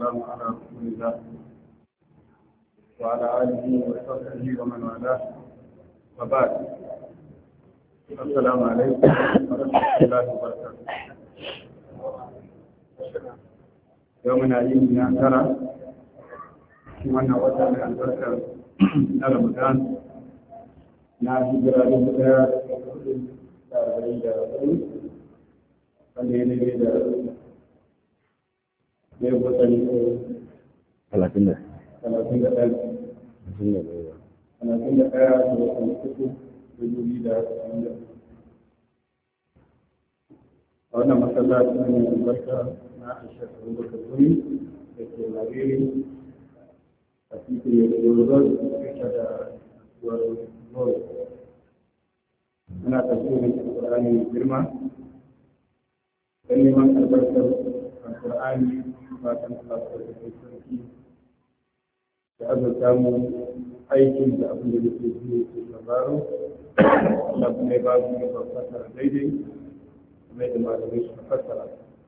والسلام على رسول الله وعلى آله وصحبه ومن والاه وبعد. السلام عليكم ورحمة الله وبركاته. يومنا يومنا ترى وانا وجه البركة رمضان na hijira da daya da arba'in da hudu wanda ya daidai da ɗaya watanni ko talatin da ɗaya da watanni uku da dubi da ashirin da a wannan masallaci ne albarka na aisha da abubakar zuri da ke lariri a cikin yadda da da muna tafsirin Al-Qur'ani mai girma don neman albarkar Al-Qur'ani fatan Allah da sarki da azurta mu aikin da abin da yake ji ke sauraro Allah kuma ya ba mu da fassara daidai kuma da malamai su fassara.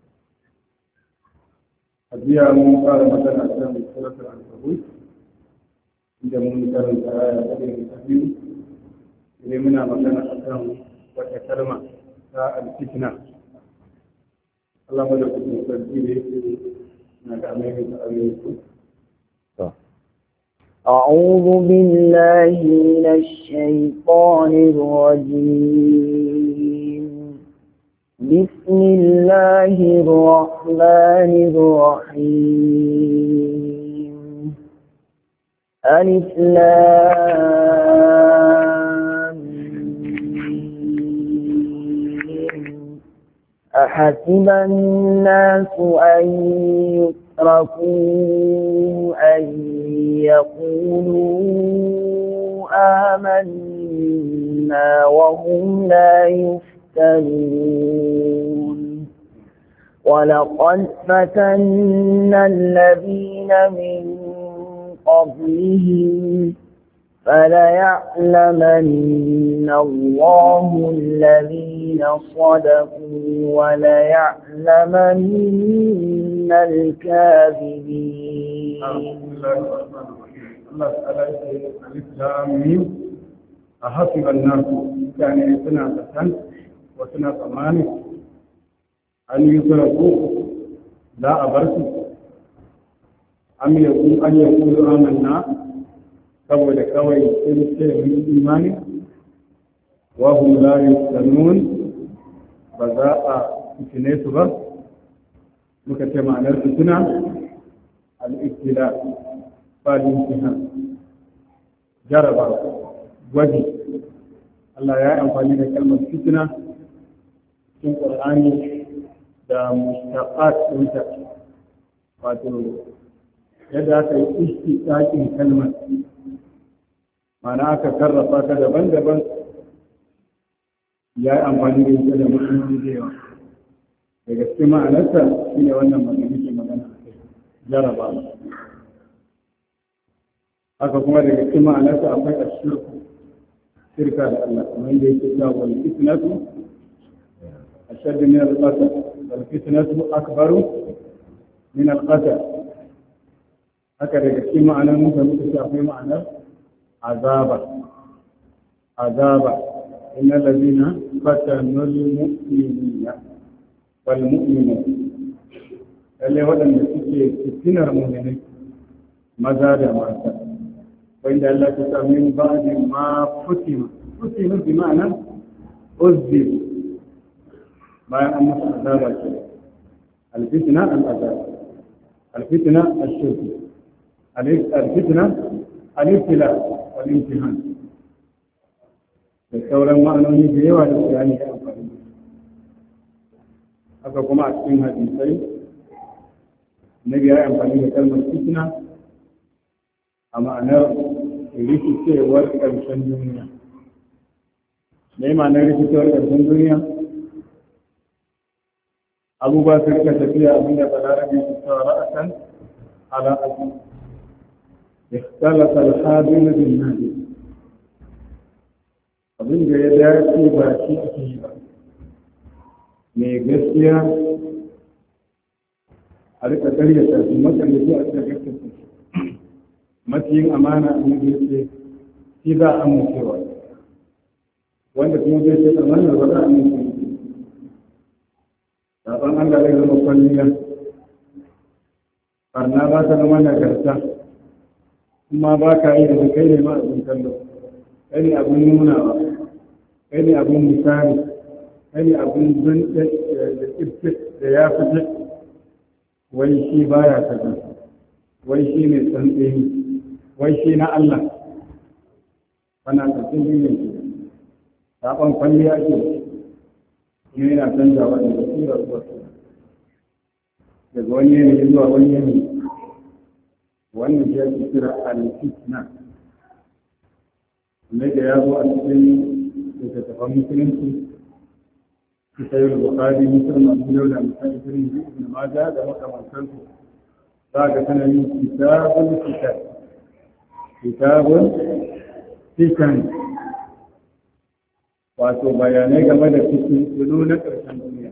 A jiya mun fara magana kan suratul Ankabut inda mun karanta aya ta biyu. Sai muna magana a kan wata kalma ta alfitna. Allah ma da kuma sarki da yake na da amai da ayyuka. أعوذ بالله من الشيطان الرجيم. بسم الله الرحمن الرحيم. ألف لام أحسب الناس أن يتركوا أن يقولوا آمنا وهم لا يفتنون ولقد فتنا الذين من قبلهم فليعلمن الله الذين صدقوا وليعلمن الكاذبين. الله تعالى الإسلام أحسب الناس كان يسنى فتن وسنى ثمان أن يتركوا لا أبرسوا أن يقولوا آمنا saboda kawai sun ce mun imani wa hum la yuftanun ba za a fitine su ba muka ce ma'anar fitina al-ibtila ba imtihan jaraba gwaji Allah ya yi amfani da kalmar fitina cikin Qur'ani da mustaqat ɗinta wato yadda aka yi istiqaqin kalmar mana aka sarrafa ta daban-daban ya yi amfani da ita da ma'anoni da yawa daga cikin ma'anarsa shi ne wannan magana ke magana a kai jaraba haka kuma daga cikin ma'anarsa akwai ashirku shirka da Allah kamar yadda yake cewa wal fitnatu ashaddu min al-qatl wal fitnatu akbaru min al-qatl haka daga cikin ma'anonin da muka ce akwai ma'anar عذابا إن الذين فتنوا المؤمنين والمؤمنين اللي هو أن يكون المؤمنين ماذا ماذا وإن الله تعالى من بعد ما فتنوا بمعنى أذبوا ما أمس عذابا الفتنة العذاب الفتنة الشرك الفتنة الابتلاء والامتحان da sauran ma'anoni da yawa da bayani da amfani haka kuma a cikin hadisai na biya amfani da kalmar fitina a ma'anar rikicewar ƙarshen duniya da yi ma'anar rikicewar ƙarshen duniya abubuwa su rika tafiya abinda balarabe su sa ra'asan ala aji اختلف الحاضر بالنادي abin da ya dace ba shi ake yi ba mai gaskiya a rika karyata su makaryaci a rika gaskata su maciyin amana a yi ce shi za a amincewa wanda kuma zai ce amana ba za a amince zaɓen Allah zai zama kwalliya barna ba ta zama nagarta kuma ba ka yi da kai ne ma abin kallo kai ne abin nunawa kai ne abin misali kai ne abin zunɗe da ƙirƙir da ya fice wai shi baya kaza wai shi ne tsantseni wai shi na Allah wana tsantsin ne saɓon kwalliya ke kuma yana canzawa da basira zuwa daga wani yanayi zuwa wani yanayi wannan ya fi kira al-fitna ne da ya zo a cikin littattafan musulunci kisayar bukari musulun abu yau da misali firin ibn maja da makamantarsu za ga sanayin kitabun fitan wato bayanai game da fitin tsoro na ƙarshen duniya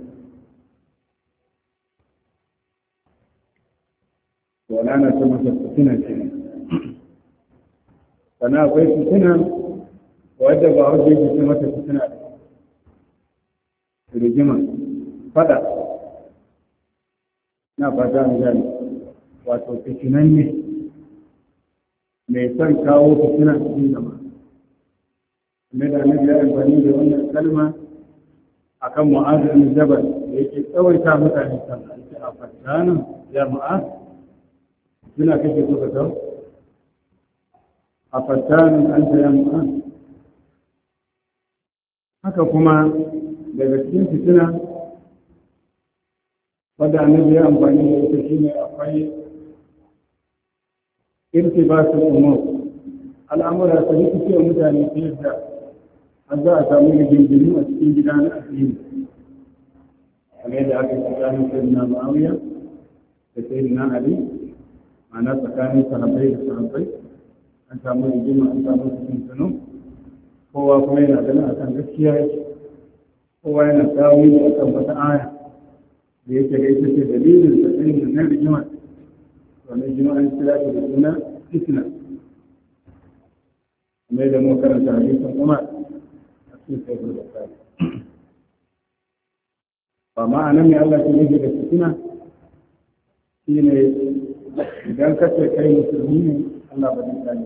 wala na ta masa fitina ce sana akwai fitina wadda ba wadda yake ce mata fitina da rigima fada na fata an gani wato fitinan ne mai son kawo fitina cikin gaba ne da annabi ya amfani da wannan kalma akan Mu'adh bin Jabal da yake tsawaita mutane sallah yake a fatanan ya Mu'adh kina kake so ka kawo a fatanan anta ya Mu'adh haka kuma daga cikin fitina wadda annabi ya amfani da ita shine akwai irtibatul umur al'amura su rikice wa mutane ta yadda an za a samu rigingimu a cikin gida na asiri kamar yadda aka yi tsakanin sayyidina Muawiya da sayyidina Ali ana tsakanin sahabbai da sahabbai an samu rigima an samu fitintunu kowa kuma yana ganin akan gaskiya yake kowa yana tawili akan wata aya da yake ga ita ce dalilin da tsayin na rigima wannan jima an kira shi da suna fitna mai da mu karanta hadisin Umar a cikin sayyid al-Bukhari ba ma'anar mai Allah ke nufi da fitina shine idan ka ce kai musulmi ne Allah ba zai tsare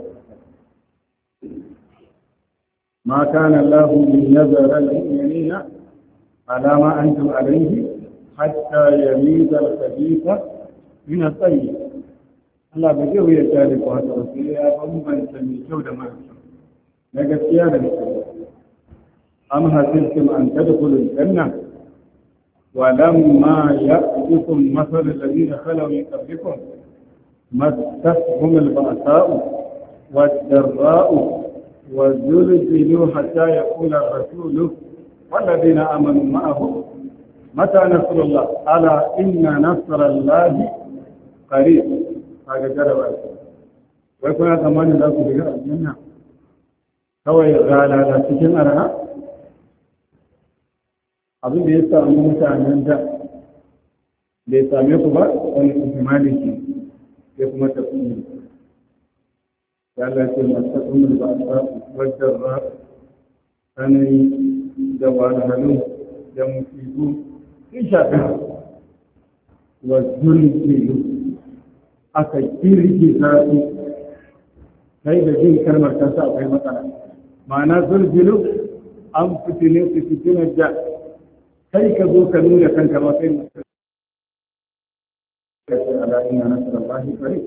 ما كان الله ليذر المؤمنين على ما أنتم عليه حتى يميز الخبيث من الطيب Allah ba zai wuya tare ku haka wasu ya bambanta mai kyau da mara kyau na gaskiya da kyau am hasibtum an tadkhulul janna wa lamma ya'tikum mathalu alladhina khalaw min qablikum massatuhum al-ba'sa'u wad-dharra'u وزلزلوا حتى يقول الرسول والذين آمنوا معه متى نصر الله ألا إن نصر الله قريب هذا جرب ويكون كمان لا تبغى الجنة kawai rana da cikin arha abin da ya samu mutanen da bai same ku ba wani ihtimali ke ya kuma tafi Allah ce masu umar ba a wajen ra tsanani da wahalhalu da musibu sun shafi wa zulzilu aka kirki zafi sai da jin kalmar kansa akwai matsala ma'ana zulzilu an fitine su fitinar da kai ka zo ka nuna kanka ba kai mutum ka ce ala ina nasarar bahi kare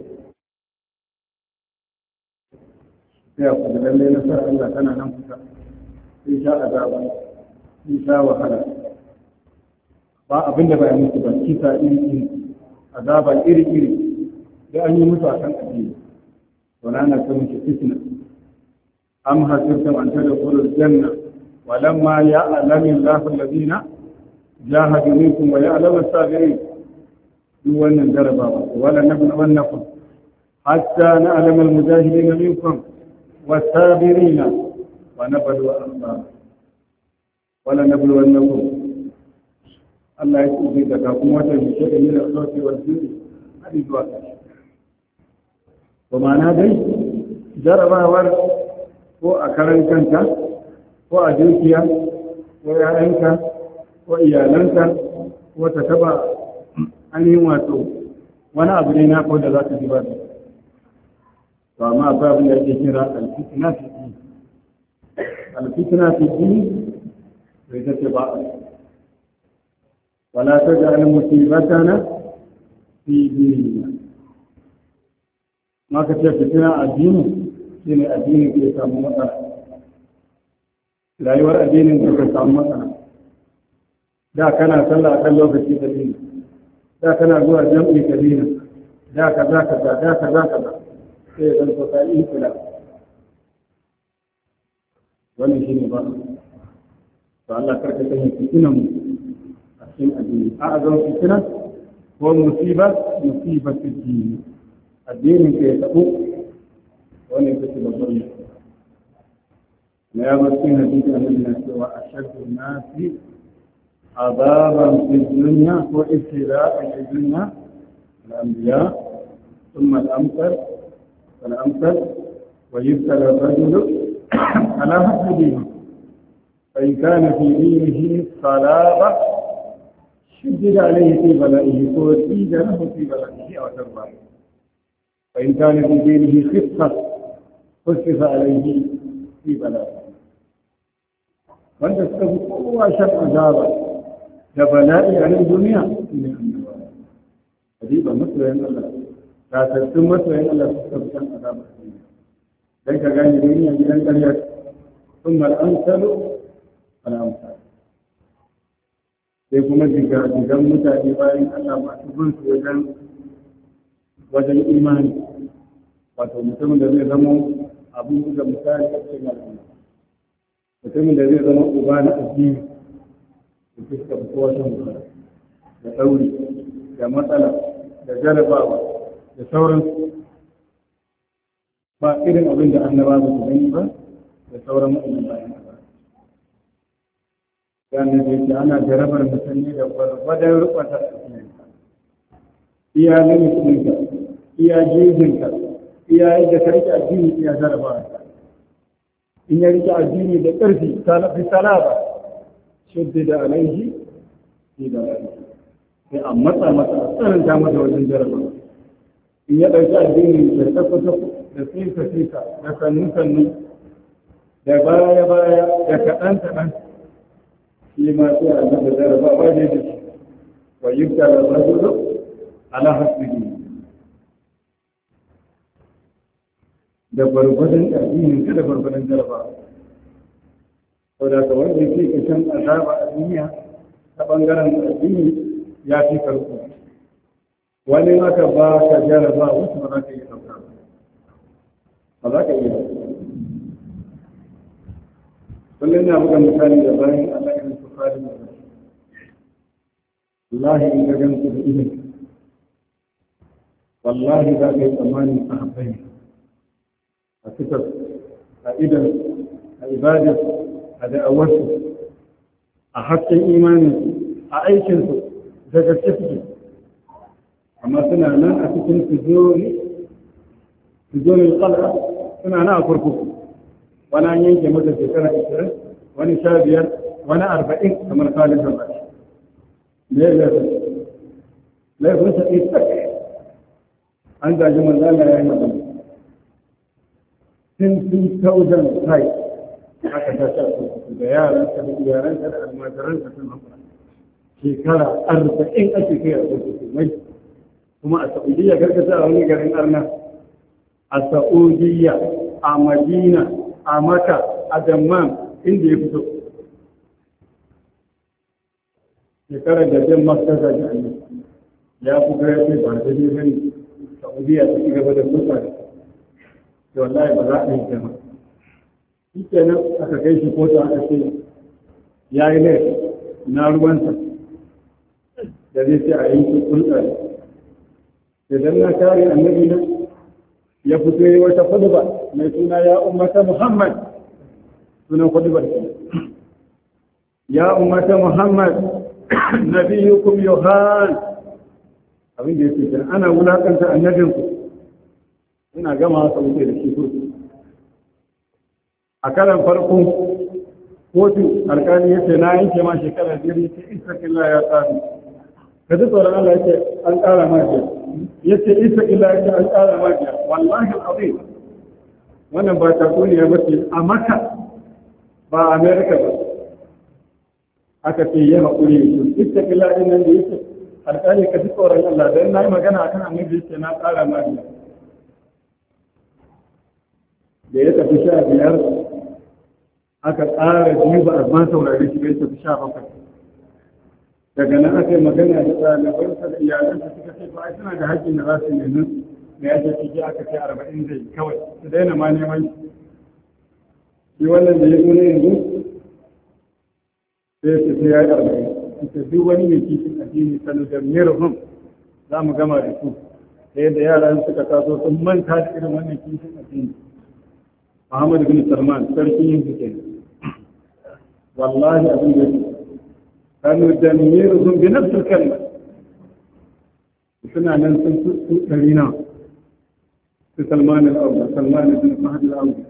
sai a kudu lalle na sa Allah tana nan kusa sai sha azaba sai sha wahala ba abin da ba ya musu ba kisa iri iri azaba iri iri da an yi musu a kan addini to na ta musu fitna am hasibtum an tadkhulul janna wa lamma ya'lamu Allahu alladhina jahadu minkum wa ya'lamu as-sabirin duk wannan jarabawa wala nabluwannakum hatta na'lamu al-mujahidin minkum والصابرين ونبلو أخبار ولا نبلونكم الله يسوع ذكاكم وتنشئ من الصوت والجود har zuwa ƙarshe. Ba ma'ana dai jarabawar ko a karan kanta ko a dukiya ko ‘ya'yanka ko iyalanka ko ta taba ainihin wato wani abu ne na ko da za ka ji ba. To amma akwai abin da ake kira alfitina fi dini. Alfitina fi dini bai ta ce ba a wala ta ga musibatana fi dinina. Maka ce fitina addini shi ne addini ke samu matsala. Rayuwar addinin ke samu matsala. Da kana sallah a kan lokaci da dini. Da kana zuwa jam'i ka dina. Da kaza kaza da kaza kaza. Sai ya zanto ka yi kula. Wannan shi ne ba. To Allah karka sanya fitinan mu a cikin addini. A azan fitina ko musiba fi dini. Addinin ka ya taɓo wani ka ce babban ne. Na ya bar cikin hadisi annabi na cewa ashaddu nasi azaban fi dunya ko ibtila'an fi dunya al-anbiya thumma al-amsal fal-amsal wa yubtala ar-rajulu ala hasbi dinihi fa in kana fi dinihi salaba shuddida alayhi fi bala'ihi ko zida lahu fi bala'ihi aw tarbahi فإن كان في دينه خفة خفف عليه في بلاء وأنت تستفيد قوة شر عذابا كبلاء عن الدنيا من النوار حديثا مثل أن الله لا تستم مثل أن الله تستفيد عذاب الدنيا ذلك كان الدنيا من القرية ثم الأمثل فالأمثال sai kuma jigan mutane bayan Allah masu bin su wajen imani wato mutumin da zai zama abin da misali a cikin al'umma mutumin da zai zama uba na addini da fuska kowa shan wahala da ɗauri da matsala da jarabawa da sauran ba irin abin da annaba ba su gani ba da sauran mu'min bayan ba yana da yake ana jarabar mutum ne da gwargwadon rukwata a cikin iya limitinka iya jejinka iya yadda ka rike addini iya jarabawa in ya rike addini da ƙarfi fi salaba shuddi da alaihi fi da alaihi sai a matsa a tsananta masa wajen jarabawa in ya ɗauki addini da tabbata da fika da sannu da baya da kaɗan shi ma sai a nan da jarabawa ne da shi wa yi da rajulu ala hasbihi da gwargwadon addinin ka da gwargwadon jaraba ko da ka wanda yake kashin azaba a duniya ta bangaren addini ya fi karko wani maka ba ka jaraba wasu ba za ka iya ɗauka ba za ka iya kullum na buga misali da bayan Allah irin su fadi da wallahi in ga gan su da idan wallahi za ka yi tsammanin sahabbai a fitar a idan a ibadar a da'awarsu a hasken imaninsu a aikinsu da gaske suke amma suna nan a cikin tijoni kalra suna nan a kurkuku wani an yanke masa shekara 20 wani 15 wani 40 kamar kalin da bashi me ya laifin sa ɗaya an gaji manzana ya yi magana sun taujan kai aka tashi da yaransa da iyaransa da almajiransa sun haɓa shekara 40 ake kai a kurkuku mai kuma a Saudiya gargasa a wani garin Arna a Saudiya a Madina a Makka a Dammam inda ya fito shekarar da jan Makka da jami'a ya fi gaya ce ba da ne bane Saudiya ta ci gaba da kusa da wallahi ba za a yi jama shi kenan aka kai shi kotu aka ce ya yi laifi na ruwansa da zai ce a yanki kulɗa idan na kare annabi na ya fito yi wata kuduba mai suna ya ummata Muhammad sunan kudubar ya ummata Muhammad nabiyukum Yohan abin da yake kenan ana wulakanta annabinku ina gama ka wuce da shi kurkuku a karan farko kotu alkali ya ce na yanke ma shekara 5 ya ce istakillah ya tsari ka ji tsoron Allah ya ce an ƙara ma biya ya ce istakillah ya ce an ƙara ma biya wallahi al'azim wannan ba tatsuniya ba ce a maka ba a amerika ba aka ce ya haƙuri ya ce istakillah ɗin nan da ya ce alkali ka ji tsoron Allah don na yi magana akan annabi ya ce na ƙara ma biya da ya tafi 15 aka ƙara biyu ba a ma saurari shi bai tafi 17 daga nan aka yi magana da ɗalibansa da iyalansa suka ce ba suna da haƙƙin da za su nemi da ya ce ciki aka ce 40 zai kawai su daina ma neman shi wannan da ya zo ne yanzu sai su sai ya yi 40 ita duk wani mai kishin addini sanu da mirhum za mu gama da su da yadda yaran suka taso sun manta da irin wannan kishin addini Muhammad bin Salman sarki yin suke wallahi abin da yake kanu da mirhum bi nafsil kalma suna nan sun su dari na su Salman al-Awwal Salman bin Fahd al-Awwal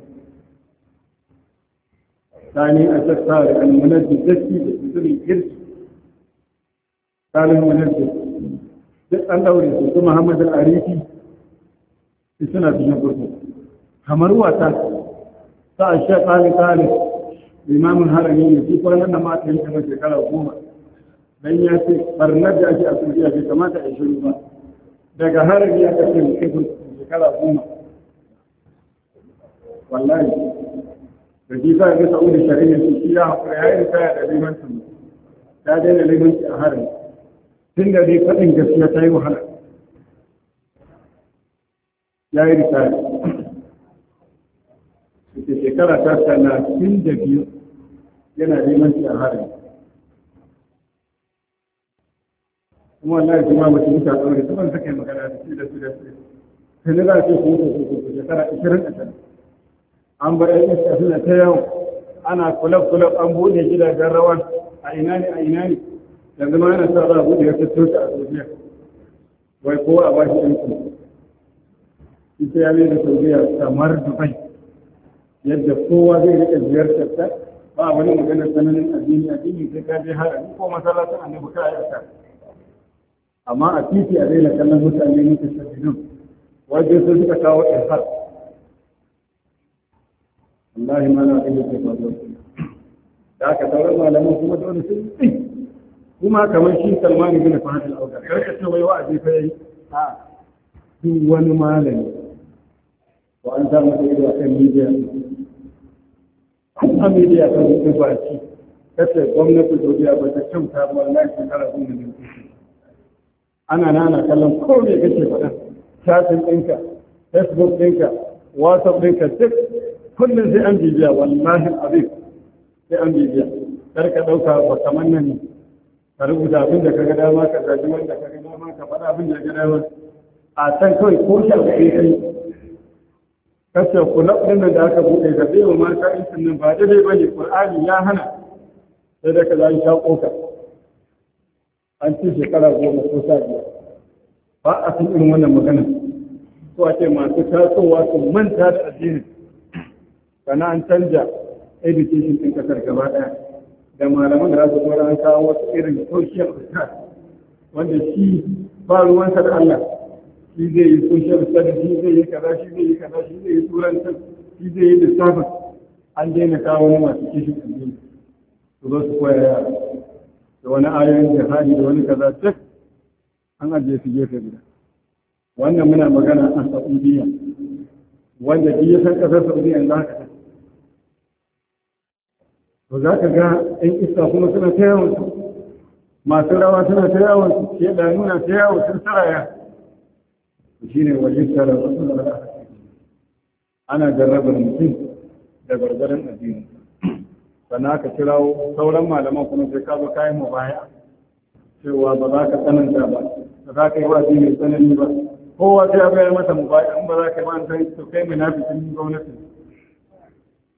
ثاني أشكار المنجد ذكي بسم الكرس قال المنجد أن أورث محمد العريفي في سنة جنبه همروا تا الشيخ قال الإمام الهرمي في قرآن ما تنتهي في كلا حكومة dan ya ce barnar da ake a Saudiya bai kamata a shiru ba daga harami ya kace mu kai shekara 10 wallahi da ji za a ga Saudi shari'a shi ya hakura ya yi kaya da limancin ta daina limanci a harami tun da dai faɗin gaskiya ta yi wahala ya yi ritaya da shekara ta 32 yana limanci a harami kuma wallahi kuma mutum mutu a tsawon da ban sake magana da shi da su da su sai na za su su shekara 20 a can an bar yan iska suna ta yau ana kulab an buɗe gidajen rawan a ina ne yanzu ma yana sa za a buɗe wata tota a Saudiya wai kowa a bashi yanki ita ya da Saudiya kamar Dubai yadda kowa zai rika ziyartar ta ba wani magana sananin addini sai ka je harami ko masallacin annabi ka yi amma a titi a daina kallon mutane mutu sabbin wajen sun suka kawo irhar wallahi ma na ɗaya ke faruwa da aka sauran malaman kuma dole sun yi kuma kamar shi Salman bin Fahd al-Awwal karka ce wai wa'azi fa yayi a duk wani malami ko an samu da ido akan media an media kan su ba ci kace gwamnati Saudiya ba ta kyauta ba wallahi shekara 10 ana nana kallon ko me kake faɗa chatin ɗinka Facebook ɗinka WhatsApp ɗinka duk kullum sai an bibiya wallahi abin sai an bibiya kar ka ɗauka ba kamar nan ne ka rubuta abin da ka ga dama ka zaji wanda ka ga dama ka faɗa abin da ka ga dama a can kawai ko shi abu kai kashe kula ɗin da aka buɗe da bai wa mata intin nan ba daidai ba ne ƙur'ani ya hana sai da ka za sha ƙoka an ci shekara 10 ko 15 ba a san irin wannan magana ko a ce masu tasowa su manta da addinin sana an canja education ɗin ƙasar gaba ɗaya da malaman da za su kora an kawo wasu irin social studies wanda shi ba ruwansa da Allah shi zai yi social studies shi zai yi kaza shi zai yi kaza shi zai yi turanci shi zai yi lissafin an daina kawo wani masu kishin addini su zo su koya yara da wani ayoyin jihadi da wani kaza duk an ajiye su gefe guda wannan muna magana a Saudiya wanda duk ya san ƙasar Saudiya yanzu haka to za ka ga ɗan iska kuma suna ta yawon su masu rawa suna ta yawon su ke da nuna ta yawon sun saraya shi ne wajen tsara wasu da rana ana jarrabar mutum da gargarin addini sannan aka kirawo sauran malaman kuma sai ka zo kayan mu baya cewa ba za ka tsananta ba ba za ka yi wa addini tsanani ba kowa sai ya bayar mata mu baya in ba za ka yi ba an san to kai munafikin gwamnati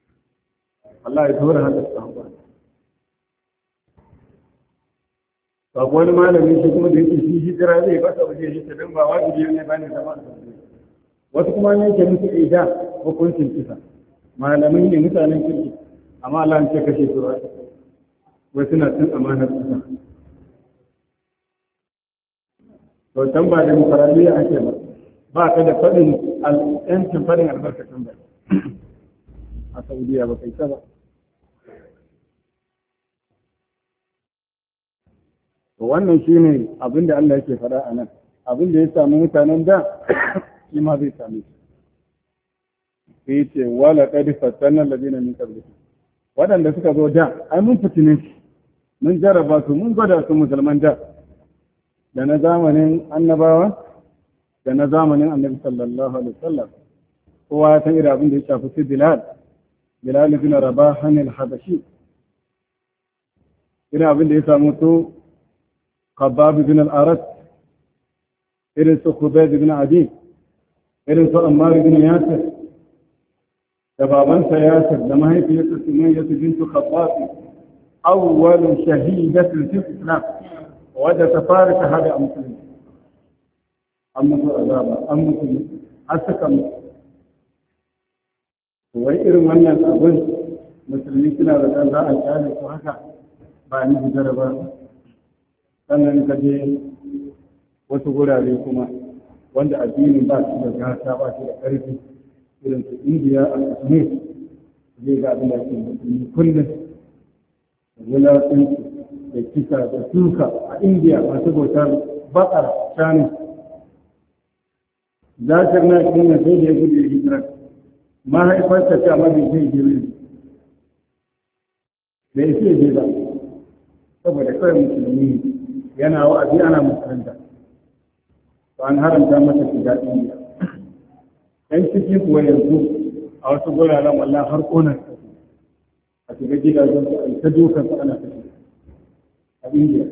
Allah ya tura haka samu ba wani malamin shi kuma da yake shi hijira zai fasa waje shi ta don ba wajibi ne ba ne zama a sauye wasu kuma ne ke musu ida hukuncin kisa malamai ne mutanen kirki amma Allah ce kashe su wai suna cin amanar kisa to can ba demokaradiyya ake ba ka da faɗin yancin faɗin albarkacin ba a Saudiya ba kai ta ba wannan shi ne abin da Allah yake faɗa a nan abin da ya samu mutanen da shi ma zai same shi sai ce wala qad fatanna alladhina min qablikum waɗanda suka zo da ai mun fitine shi mun jarraba su mun gwada su musulman da na zamanin annabawa da na zamanin annabi sallallahu alaihi wasallam kowa ya san irin abin da ya shafi su Bilal bin Rabah al-Habashi irin abin da ya samu su Khabbab bin al-Arat irin su Khubayb bin Adi irin su Ammar bin Yasir da babansa Yasir da mahaifiyarsa Sumayya bintu Khabbab awwal shahidatin fil Islam wadda ta fara shahada a musulmi an mutu azaba an mutu har suka mutu wai irin wannan abin musulmi suna da ɗan za a kyale su haka ba ni hijira ba sannan ka je wasu gurare kuma wanda addinin ba su da gata ba su da ƙarfi irin su indiya a kashmir zai ga abin da ke musulmi kullum wulaƙinsu da kisa da suka a indiya masu bautar bakar shanu zakir na ɗin sai da ya gudu ya hijira mahaifarsa ta mafi zai jiri da ya ce ba saboda kawai musulmi yana wa'azi ana musulunta to an haramta masa shiga indiya ɗan ciki kuwa yanzu a wasu guraren wallah har ƙonar a shiga gidajen su a ta dukan su ana tafi a indiya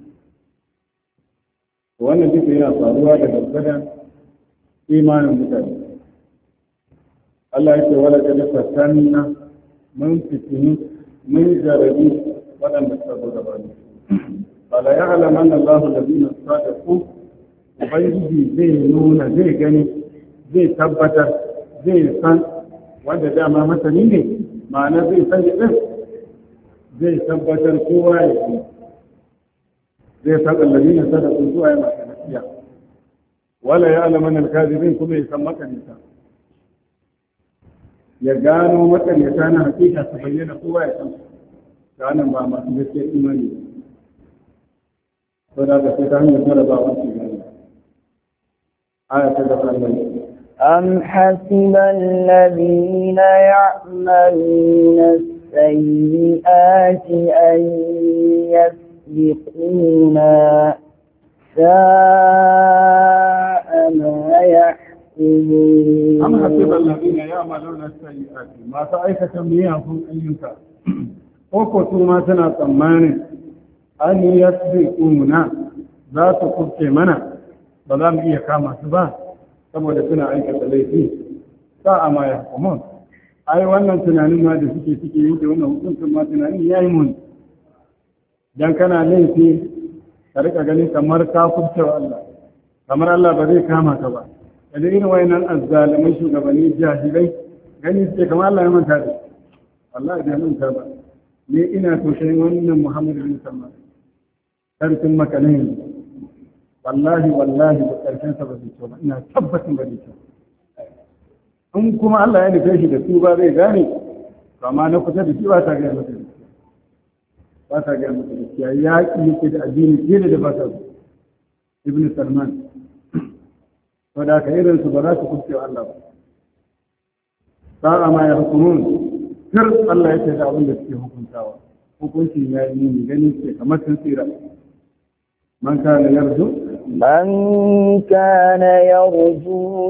wannan duka yana faruwa da gargadan imanin mutane Allah ya ce wala da fatanna mun fitini mun jarabi waɗanda suka zo gaba ne fala ya'lamanna Allahu alladhina sadaqu ubangiji zai nuna zai gani zai tabbatar zai san wanda dama masani ne ma'ana zai san din zai tabbatar kowa ya yi zai san alladhina sadaqu zuwa ya maka nasiya wala ya'lamanna al-kadhibin kuma ya san makanita ya gano matsanyata na hakika su bayyana kowa ya san ganin ba masu gaske imani to da ka sai ta hanyar jarabawa su gani aya ta gaba Allah أم حسب الذين يعملون السيئات أن يسبقونا ساء ما يحكمون أم حسب الذين يعملون السيئات ما تأيك تنبيههم أيها وقتوا ما سنة ثمان أن يسبقونا ذات قبط منا بلام إيا كاما سبا saboda suna aikata laifi sa'a ma ya hukumun ai wannan tunanin ma da suke yanke wannan hukuncin ma tunanin ya yi mun dan kana laifi ka rika ganin kamar ka kubcewa Allah kamar Allah ba zai kama ka ba da irin wayannan azzalimai shugabanni jahilai gani suke kamar Allah ya manta da Allah ya manta ba ne ina tausayin wannan Muhammad bin Salman sarkin Makka ne wallahi da karshen sa ba zai ba ina tabbatin ba zai in kuma Allah ya nufe shi da su ba zai gane kama na kusa da shi ba ta gaya masa ba ta gaya masa gaskiya yaƙi yake da addini fiye da ba ta Ibn Salman to da ka irin su ba za su kuce wa Allah ba sa'a ma ya hukumun sir Allah ya ce da abin da suke hukuntawa hukunci ya yi nuni gani ce kamar sun tsira من كان يرجو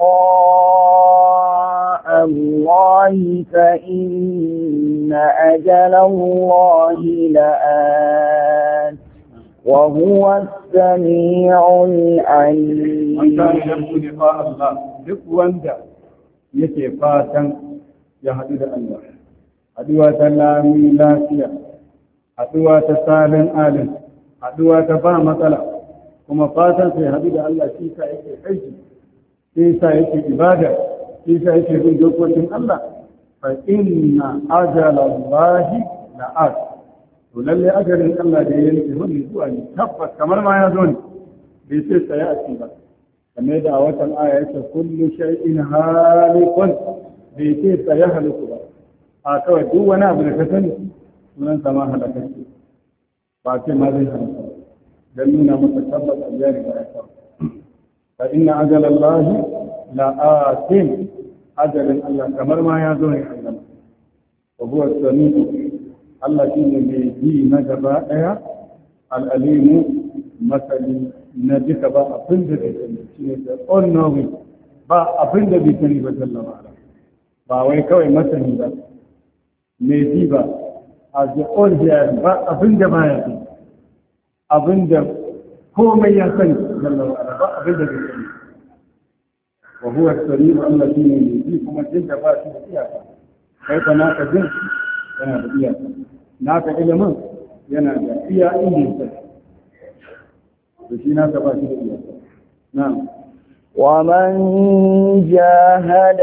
لقاء الله فإن أجل الله لآت وهو السميع العليم من كان يرجو لقاء الله duk wanda yake fatan ya haɗu da Allah haɗuwa ta lami lafiya haɗuwa ta salin alin haɗuwa ta ba matsala, kuma fatan sai haɗu da Allah shi sa yake aiki, shi sa yake ibada, shi sa yake bin dokokin Allah, fa inna ajalallahi la'at. To lalle ajalin Allah da ya yanke wani zuwa ne tabbas kamar ma ya zo ne, bai sai tsaya a ci ba. Kamar da a watan aya yake kullu shay'in halikun, bai sai tsaya haliku ba. A kawai duk wani abu da ka sani sunan sama halakacce, ba ce ma zai halaka don nuna masa tabbas a jari ba ya kawo. Fa inna ajalallahi la'atin, ajalin Allah kamar ma ya zo ne a gama. Wa huwa sami'u, Allah shi ne mai ji na gaba ɗaya, al'alimu masali na duka ba abin da bai sani, shi ne da all knowing, ba abin da bai sani ba jalla wa'ala, ba wai kawai masani ba, mai ji ba, a the all hearing, ba abin da ba ya sani, abin da komai ya sani jalla wa'ala, ba abin da bai sani. Wa huwa sari'u, Allah shi ne mai ji kuma jin da ba shi da iyaka, kai ka naka jin yana da iyaka, naka ilimin yana da iya inda ya da shi naka ba shi da iyaka. Na'am. ومن جاهد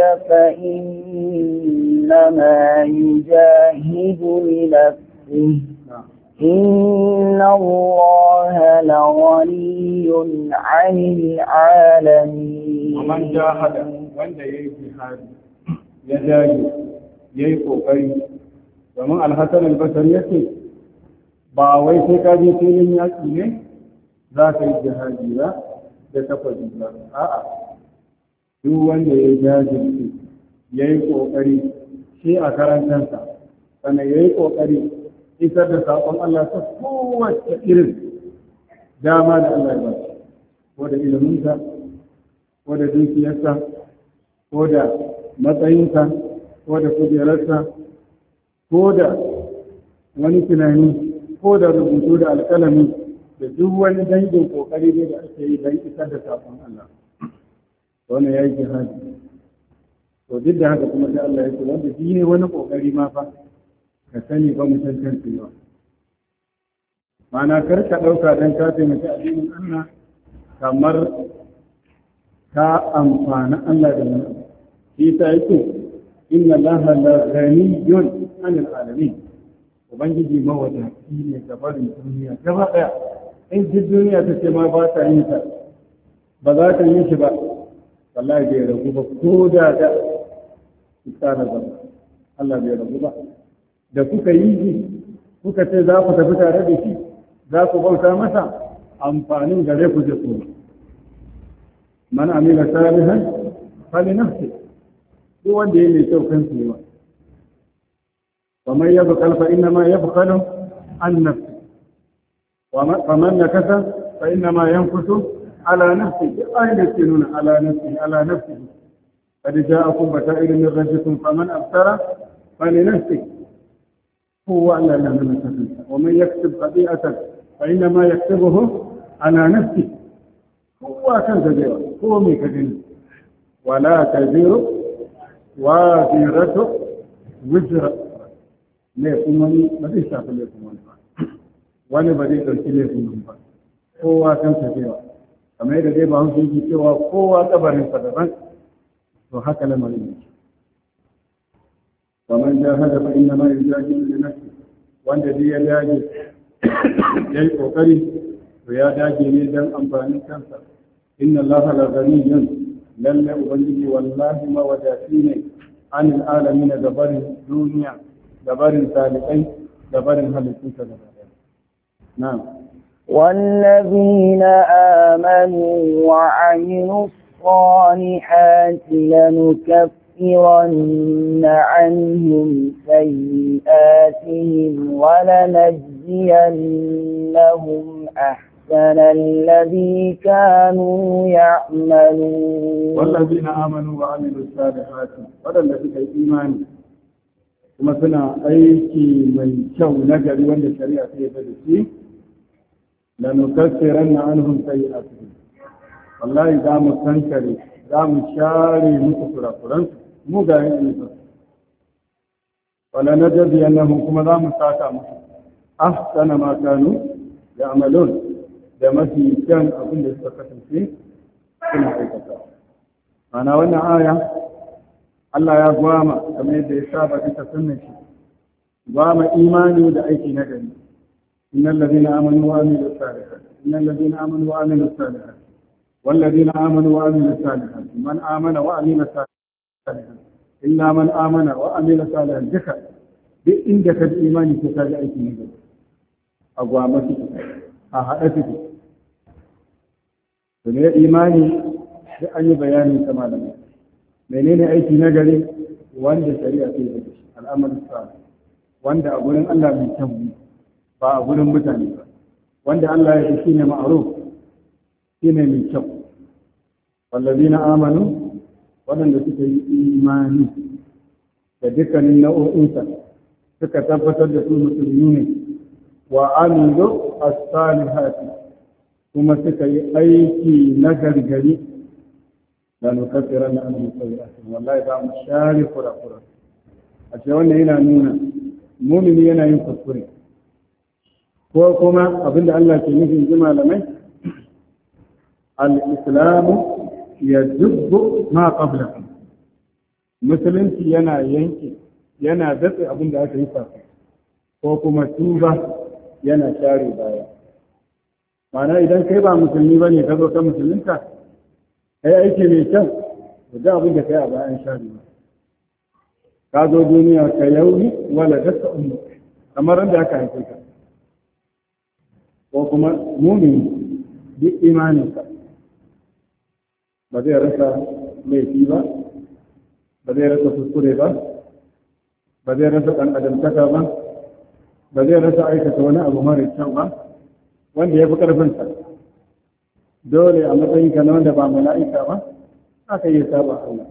فإنما يجاهد لنفسه إن الله لغني عن العالمين. ومن جاهد وان يجي جهاد يجاهد yayi kokari, domin alhassan albasari yake ba wai sai ka je filin yaƙi ne za ka yi jihadi ba da takwabi ba, a'a duk wanda ya jajirce ya yi kokari shi a karantansa, sannan ya yi kokari isar da saƙon Allah ta kowace irin dama da Allah ya ba shi, ko da iliminsa ko da dukiyarsa ko da matsayinsa ko da kujerarsa ko da wani tunani ko da rubutu da alƙalami da duk wani dangin ƙoƙari ne da ake yi don isar da saƙon Allah. Wannan ya yi jihadi. To duk da haka kuma sai Allah ya ce wanda shi ne wani ƙoƙari ma fa ka sani ba mu tantance ba. Ma'ana kar ka ɗauka don ka taimaki addinin Allah kamar ka amfana Allah da wani. Shi ta yake inna Allah la ghaniyyun 'anil alamin. Ubangiji mawadaci ne ga barin duniya gaba daya. In duk duniya ta ce ma ba ta yin ta, ba za ta yi shi ba, wallahi bai ragu ba ko da tsara ba. Allah bai ragu ba. Da kuka yi shi, kuka ce za ku tafi tare da shi, za ku bauta masa, amfanin gare ku je ku. Man amila salihan fali nafsi. Duk wanda ya mai kyau kansu yi wa. ومن يبخل فإنما يبخل عن نفسه ومن نكث فإنما ينكث على نفسه أين يسكنون على نفسه قد جاءكم بشائر من ربكم فمن أبصر فلنفسه هو ألا له نفسه ومن يكسب خطيئة فإنما يكسبه على نفسه هو كان تزير هو ميكدين ولا تزير وازرة وزر laifin wani ba zai shafi laifin wani ba, wani ba zai ɗauki laifin wani ba, kowa kan tafewa kamar yadda dai ba hausa yake cewa kowa kabarinsa daban, to haka lamarin yake. Kamar jahada fa inna ma yujahidu li nafsi, wanda dai ya dage yayi kokari to ya dage ne dan amfanin kansa. Inna Allah la ghaniyyun, lalle ubangiji wallahi mawadati ne anil alamin da barin duniya, دبر سالكين دبر هلكين كذا. نعم. والذين آمنوا وعملوا الصالحات لنكفرن عنهم سيئاتهم ولنجزينهم أحسن الذي كانوا يعملون. والذين آمنوا وعملوا الصالحات ولنجزي الإيمان kuma suna aiki mai kyau na gari wanda shari'a ta yarda da shi la nukaffiranna anhum sayyi'atihim, wallahi za mu kankare, za mu share muku kurakuran mu ga yin su, wala najziyannahum kuma za mu saka musu ahsana ma kanu da amalon da mafi kyan abin da suka kasance suna aikata. Mana wannan aya Allah ya gwama kamar yadda ya saba bisa sunnan shi, gwama imani da aiki na gari. innal ladina amanu wa amilus salihat innal ladina amanu wa amilus salihat wal ladina amanu wa amilus salihat man amana wa amila salihat illa man amana wa amila salihat duka duk inda ka ji imani ko ka ji aiki na gari a gwama su a haɗa su. to ne imani sai an yi bayani ta malamai. menene aiki na gari? wanda shari'a ta yi da shi, al'amarin sa, wanda a gurin Allah mai kyau ne ba a gurin mutane ba, wanda Allah ya ce shine ma'ruf, shine mai kyau. wallazina amanu, waɗanda suka yi imani da dukkanin nau'o'insa suka tabbatar da su musulmi ne, wa amilu as-salihati, kuma suka yi aiki na gargari, da nukasiran na annabi sallallahu alaihi wasallam, wallahi za mu share kura-kura. a ce wannan yana nuna mumini yana yin kuskure, ko kuma abinda Allah ke nufin ji malamai, al-islamu yadubbu ma qablahu, musulunci yana yanke, yana datse abinda aka yi kafin, ko kuma tuba yana share baya. Ma'ana idan kai ba musulmi bane ka zo ka musulunta, kai aiki mai kyau, da abin da kai a bayan shari ba. Ka zo duniya ka yauni wala dasta ummu, kamar da aka haife ka. Ko kuma mumini duk imaninka ba zai rasa laifi ba, ba zai rasa kuskure ba, ba zai rasa ɗan adamtaka ba, ba zai rasa aikata wani abu mara kyau ba, wanda ya fi ƙarfinsa. dole a matsayinka na wanda ba mala'ika ba, aka yi saba Allah.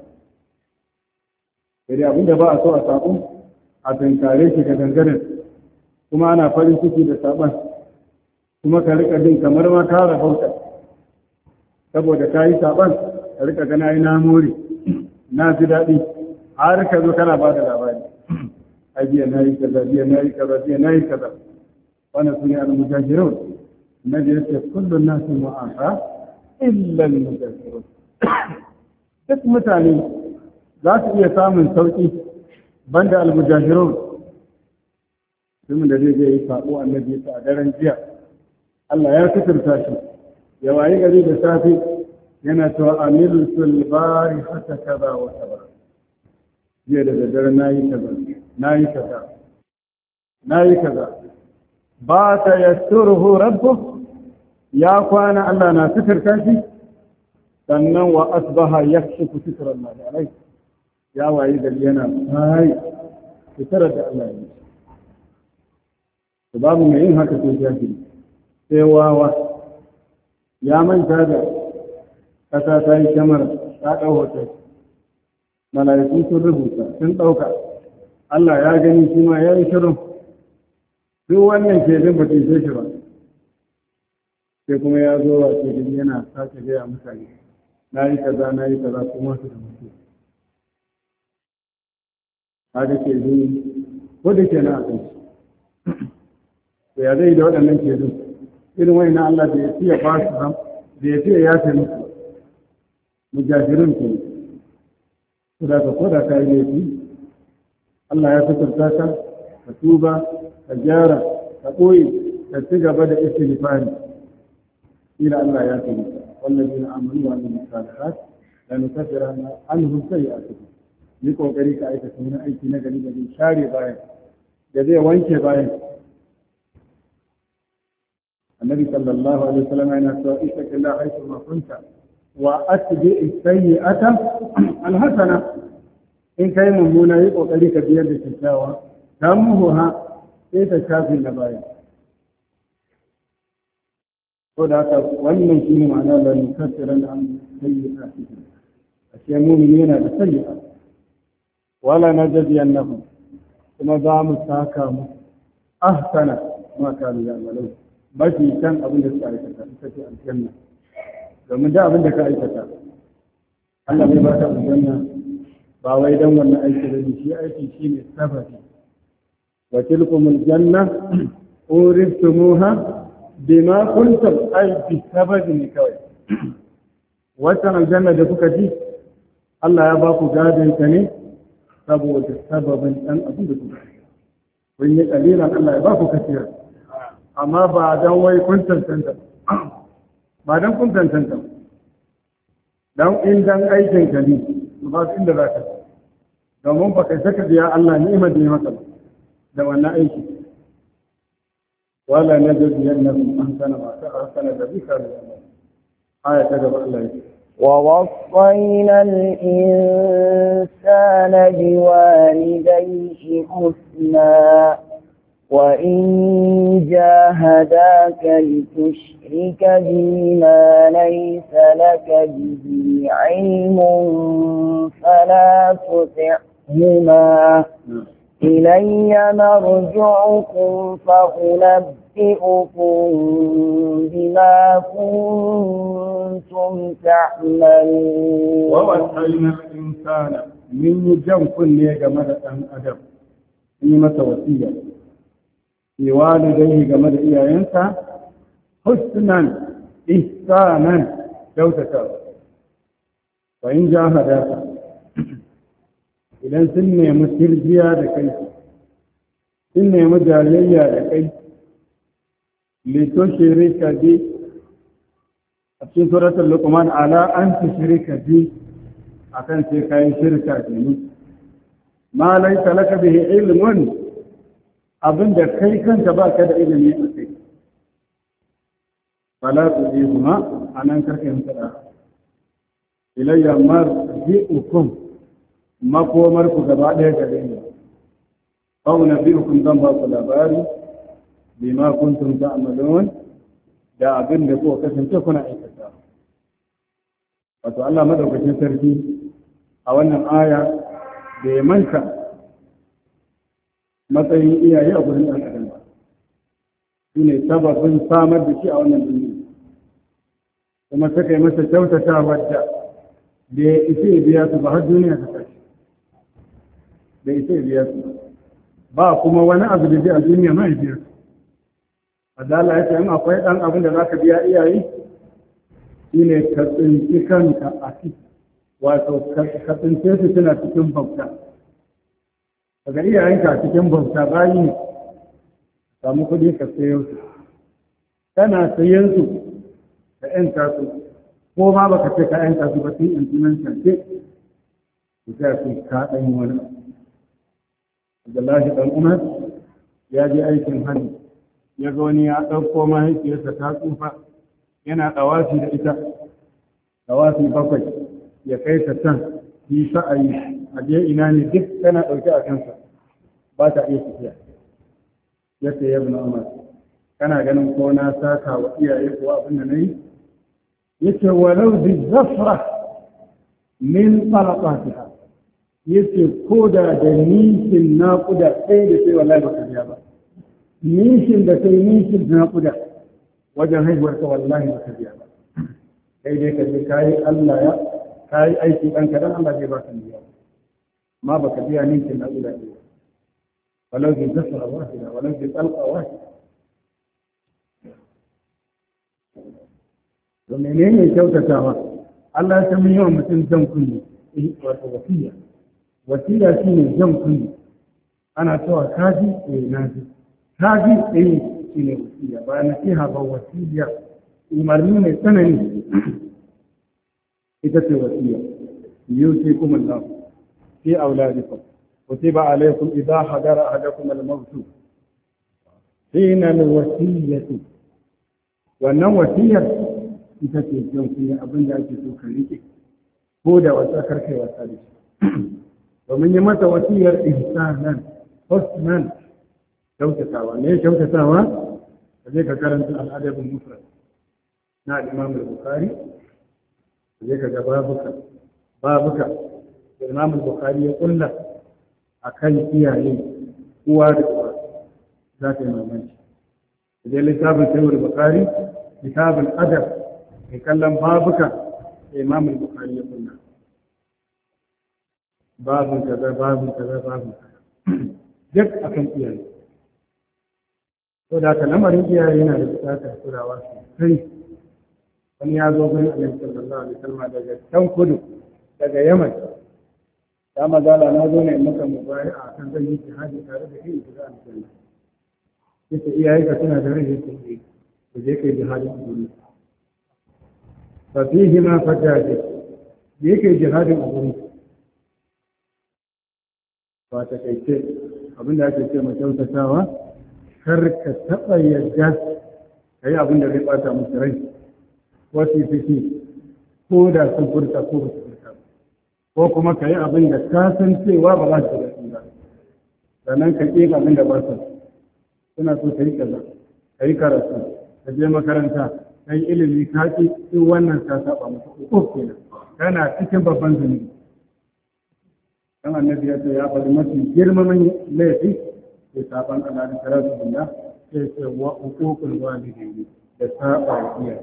Sai abinda ba a so a sabu, a tunkare shi ga dangaren, kuma ana farin ciki da saban, kuma ka rika jin kamar ma ka rahauta, saboda ka yi saban, ka rika gana yi na more, na ji daɗi, har ka zo kana ba da labari. Ai biya na yi kaza, biya na yi kaza, biya na yi kaza. Wannan su ne al-mujahirun. النبي يقول كل الناس معافى إلا المجاهرون. duk mutane za su iya samun sauƙi banda al-mujahirun. Mutumin da zai yi sabo annabi a daren jiya, Allah ya fitirta shi, ya wayi gari da safe yana cewa amil sulbari hata kaza wa kaza. Jiya da daddare nayi kaza, nayi kaza, nayi kaza. ba ta yasturuhu rabbuh, ya kwana Allah na fitirta shi, sannan wa asbaha yakshifu sitran Allah alai, ya wayi gari yana sai fitarar da Allah ya yi. To babu mai yin haka sai jahili, sai wawa ya manta da kasa ta yi kamar ta ɗau hoton, mala'iku sun rubuta sun ɗauka, Allah ya gani shi ma ya yi shirin. duk wannan ke jin ba ta ishe shi ba, sai kuma ya zo wa ke jin yana sake gaya mutane na yi kaza kuma su da mutu. Haka ke jin ko da ke na a kai, to ya zai da waɗannan ke jin irin wani na Allah da ya fiye ba su ram, da ya fiye ya ce musu mujahirin ke. Su da ka koda ka yi laifi, Allah ya fitarta ka tuba, ka gyara, ka ɓoye, ka ci gaba da istighfari. Ila Allah ya ce wallazina amanu wa amilus salihat la nukaffiranna anhum sayyi'atihim. Yi kokari ka aikata wani aiki na gari da zai share bayan, da zai wanke bayan. Annabi sallallahu alaihi wasallam yana cewa ittaqillaha haythu ma kunta wa atbi'i sayyi'ata alhasana. In kai mummuna yi kokari ka biyar da kyakkyawa, tamuha sai ta shafi na baya. Ko da haka wannan shi ne ma'ana da nukasiran an sayyi'a cikin. Ashe mumini yana da sayyi'a. Wala na jaziyan nahu, kuma za mu saka mu ahsana ma kanu ya'malun. Mafi kan abin da suka aikata, ita ce aljanna. Domin da abin da ka aikata, Allah bai ba ka aljanna ba wai dan wannan aiki da shi aiki shi ne sababi. وتلكم الجنة أورثتموها bima kuntum ai bi sababin kawai wannan aljanna da kuka ji Allah ya ba ku gadon ta ne saboda sababin dan abin da kuka yi kun yi kalilan Allah ya ba ku kafira amma ba dan wai kun tantanta ba dan kun tantanta dan in dan aikin ka ne ba su inda za ka domin ba kai saka biya Allah ni'imar da ya maka da wannan aiki wala najziyannahum ahsana ma ahsana bika aya ta gaba Allah ya ووصينا الإنسان بوالديه حسنا وإن جاهداك لتشرك بي ما ليس لك به علم فلا تطعهما إلي مرجعكم فأنبئكم بما كنتم تعملون ووصينا الإنسان من جنب ليجمد أن أدب قيمة وصية لوالديه جمد إيانسا حسنا إحسانا كوتك وإن جاهداك idan sun nemi tirjiya da kai sun nemi jalayya da kai lito shirika bi a cikin suratul luqman ala an tushrika bi akan sai kai shirka da ni ma laysa laka bihi ilmun abinda kai kanka baka da ilimi a kai fala tudihuma anan karka yin sada ilayya marji'ukum makomar ku gaba ɗaya gare ni aw nabiyukum zan ba ku labari bima kuntum ta'malun da abin da kuka kasance kuna aikata wato Allah madaukakin sarki a wannan aya da ya manta matsayin iyaye a gurin ɗan adam ba shi ne sababin samar da shi a wannan duniya kuma suka yi masa kyautata wadda da ya isa biya su ba har duniya ta tashi da ita biya su ba kuma wani abu da zai a duniya mai biya su adala ya ce in akwai ɗan abin da za ka biya iyaye shi ne ka tsinci kanka a ciki wato ka tsince su suna cikin bauta daga iyayenka a cikin bauta bayi ne samu kuɗi ka sayo su kana sayen su ka ƴanta su ko ma baka ce ka ƴanta su ba sun intinan shance su sai su ka ɗan yi wani abu Abdullahi ɗan Umar ya je aikin hannu ya ga wani ya ɗauko mahaifiyarsa ta tsufa yana ɗawafi da ita ɗawafi 7 ya kai ta can yi sa'ayi a je ina ne duk tana ɗauke a kansa ba ta iya tafiya ya ce ya bi Umar kana ganin ko na saka wa iyaye ko abin da na yi ya ce walau bi zafra min talaqatiha yace ko da nishin naƙuda ɗaya da sai wallahi baka biya ba nishin da sai nishin naƙuda wajen haihuwar ka wallahi baka biya ba kai dai ka je kayi Allah ya kayi aiki ɗan kaɗan Allah zai baka biya ma baka biya nishin naƙuda ɗaya walau bi zasara wahida walau bi talqa wahida to menene kyautatawa Allah ya san yawan mutum jan kunne wato wasiya wasiya shi ne jan kunni ana cewa kaji na ji kaji shi ne wasiya ba nasiha ba wasiya umarni mai tsanani ita ce wasiya yusi kuma Allah fi auladikum kutiba alaykum idha hadara ahadakum al-maut hina al-wasiyatu wannan wasiyar ita ce jan kunni abin da ake so ka rike ko da wasa karkai wasa da shi domin yi mata wasiyar ihsanan husnan kyautatawa ne kyautatawa da zai ka karanta al'adabin mufrad na Imam al-Bukhari da zai ka ga babuka da Imam al-Bukhari ya kulla akan iyaye uwa da uwa za ta yi mamaki da littafin Sahih al-Bukhari kitabul adab mai kallon babuka da Imam al-Bukhari ya kulla babin kaza babin kaza babin kaza duk akan iyaye to da ka lamarin iyaye yana da buƙatar kulawa sosai. Wani ya zo gurin Annabi sallallahu alaihi wasallam daga can kudu daga Yaman, ya magana na zo ne in maka mubayi'a kan zan yi jihadi tare da kai shiga aljanna. Yace iyaye ka suna da rai yake ku je kai jihadi a gurin. Fa fihi ma fajaji yake jihadin a gurin. Ba ta kai ce abinda ake ce mai kyautatawa, kar ka taɓa yadda ka yi abin da zai ɓata musu rai, wasu fiti ko da sun furta ko ba su furta, ko kuma ka yi abin da ka san cewa ba za su daɗi ba, sannan ka ƙi abin da ba su suna so ka yi kaza, ka yi karatu, ka je makaranta, ka yi ilimi, ka ƙi in wannan ka saba musu uku kenan, kana cikin babban zunubi. Dan Annabi ya ce ya faɗi mafi girman laifi ke saban Allah da karatu billah, sai ce wa uququl walidaini da saba wa iyaye.